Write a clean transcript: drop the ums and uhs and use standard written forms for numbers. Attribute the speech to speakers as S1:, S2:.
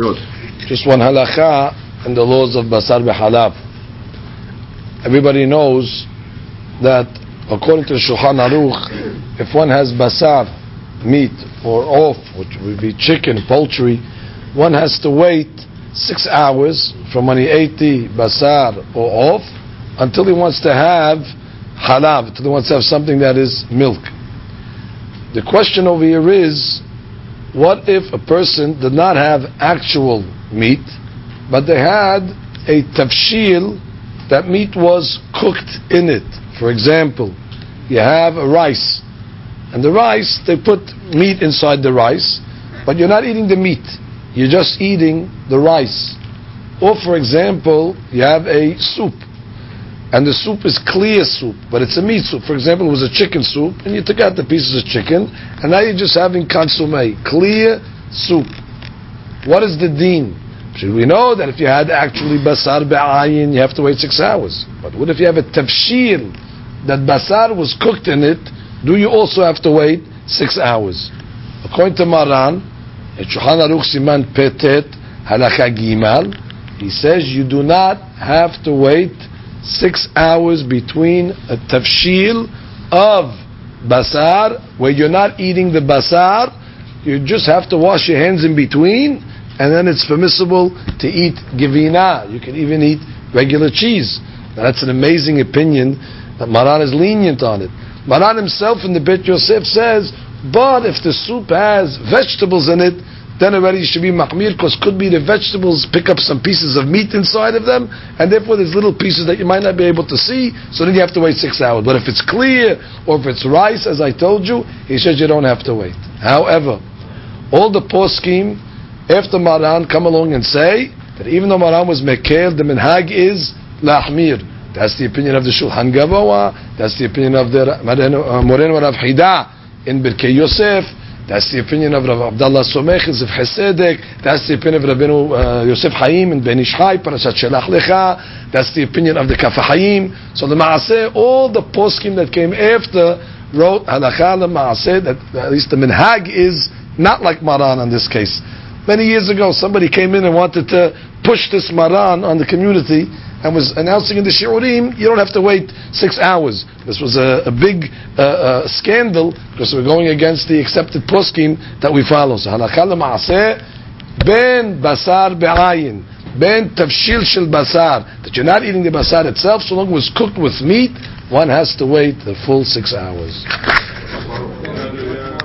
S1: Good.
S2: Just one halakha in the laws of basar b'halav. Everybody knows that according to the Shulchan Aruch, if one has basar, meat, or off, which would be chicken, poultry, one has to wait 6 hours from when he ate the basar or off until he wants to have halav, until he wants to have something that is milk. The question over here is, what if a person did not have actual meat, but they had a tafshil, that meat was cooked in it? For example, you have a rice, and the rice, they put meat inside the rice, but you're not eating the meat, you're just eating the rice. Or for example, you have a soup, and the soup is clear soup, but it's a meat soup. For example, it was a chicken soup, and you took out the pieces of chicken, and now you're just having consommé, clear soup. What is the deen? Should we know that if you had actually basar be'ayin, you have to wait 6 hours? But what if you have a tafshil, that basar was cooked in it, do you also have to wait 6 hours? According to Maran, in Shulchan Aruch Siman Petet Halakha Gimal, he says you do not have to wait 6 hours between a tafshil of basar, where you're not eating the basar, you just have to wash your hands in between, and then it's permissible to eat givina. You can even eat regular cheese. Now that's an amazing opinion that Maran is lenient on it. Maran himself in the Bet Yosef says, but if the soup has vegetables in it, then already it should be mahmir, because could be the vegetables pick up some pieces of meat inside of them, and therefore there's little pieces that you might not be able to see, so then you have to wait 6 hours. But if it's clear, or if it's rice, as I told you, he says you don't have to wait. However, all the poskim after Maran come along and say that even though Maran was mekel, the minhag is lahmir. That's the opinion of the Shulchan Gavoa, that's the opinion of the Moreno Rav Hida in Birkei Yosef, that's the opinion of Rav Abdullah Somech in Zivchei Sedek, that's the opinion of Rabbeinu Yosef Haim in Ben Ish Chai, Parashat Shelach Lecha, that's the opinion of the Kaf Haim. So the Maaseh, all the poskim that came after wrote halakha Maaseh, that at least the minhag is not like Maran in this case. Many years ago, somebody came in and wanted to push this Maran on the community and was announcing in the Shiurim, you don't have to wait 6 hours. This was a big scandal, because we're going against the accepted poskim that we follow. So halakha l'maaseh, ben basar be'ayin, ben tafshil shel basar, that you're not eating the basar itself, so long as it was cooked with meat, one has to wait the full 6 hours.